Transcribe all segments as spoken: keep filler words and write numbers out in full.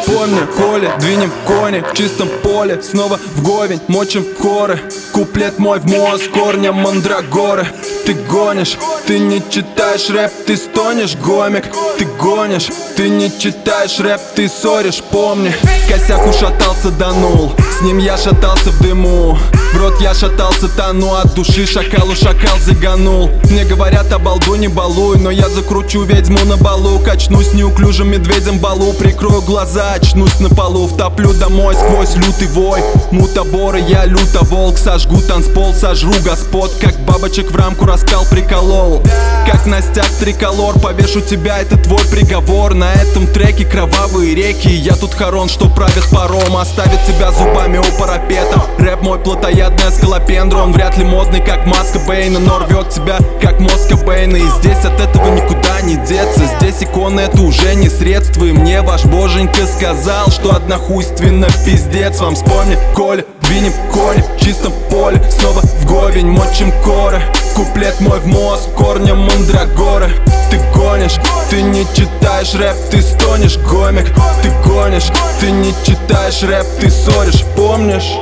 Помни, Коля, двинем кони в чистом поле. Снова в говень, мочим коры. Куплет мой в мозг, корнем мандрагоры. Ты гонишь, ты не читаешь рэп, ты стонешь, гомик. Ты гонишь, ты не читаешь рэп, ты ссоришь, помни. Косяк ушатался, данул, с ним я шатался в дыму. В рот я шатался, тону от души, шакалу шакал заганул. Мне говорят, обалду не балуй, но я закручу ведьму на балу. Качнусь неуклюжим медведем балу, прикрою глаза, очнусь на полу. Втоплю домой сквозь лютый вой, мутаборы, я люто волк. Сожгу танцпол, сожру господ, как бабочек в рамку распял, приколол. Как на стяг триколор, повешу тебя, это твой приговор. На этом треке кровавые реки, я тут Харон, что правит паром. Оставит тебя зубами у парапета. Рэп мой плотоядная скалопендра, он вряд ли модный, как маска Бэйна, но рвет тебя, как мозг Бэйна. И здесь от этого никуда не деться. Здесь иконы это уже не средство. И мне ваш боженька сказал, что однохуйственно пиздец вам. Вспомни, Коля, двинем кони в чистом поле. Снова в говень, мочим коры. Куплет мой в мозг, корнем мандрагоры. Ты гонишь, ты не читаешь рэп, ты стонешь, гомик. Ты гонишь, ты не читаешь рэп, ты ссоришь, помнишь?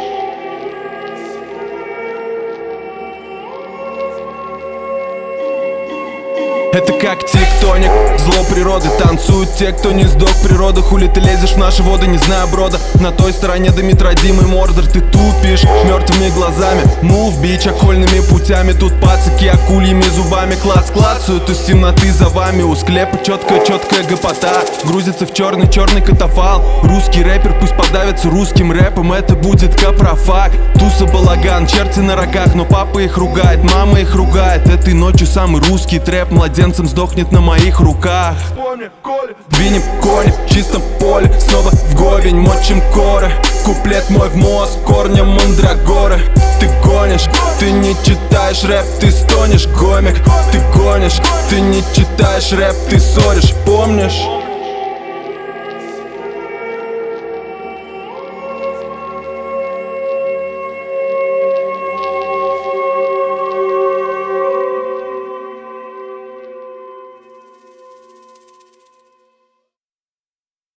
Это как тектоник, зло природы. Танцуют те, кто не сдох, природа. Хули ты лезешь в наши воды, не зная брода. На той стороне Дмитродим и Мордор. Ты тупишь мертвыми глазами, мув бич окольными путями. Тут пацаки акульями зубами клац клацают из темноты за вами. У склепа четкая-четкая гопота грузится в черный-черный катафалк. Русский рэпер пусть подавится русским рэпом, это будет капрофаг. Туса, балаган, черти на рогах, но папа их ругает, мама их ругает. Этой ночью самый русский трэп младенцем сдохнет на моих руках. Двинем кони в чистом поле. Снова в говень, мочим коры. Куплет мой в мозг, корнем мандрагоры. Ты гонишь, ты не читаешь рэп, ты стонешь, гомик. Ты гонишь, ты не читаешь рэп, ты ссоришь, помнишь?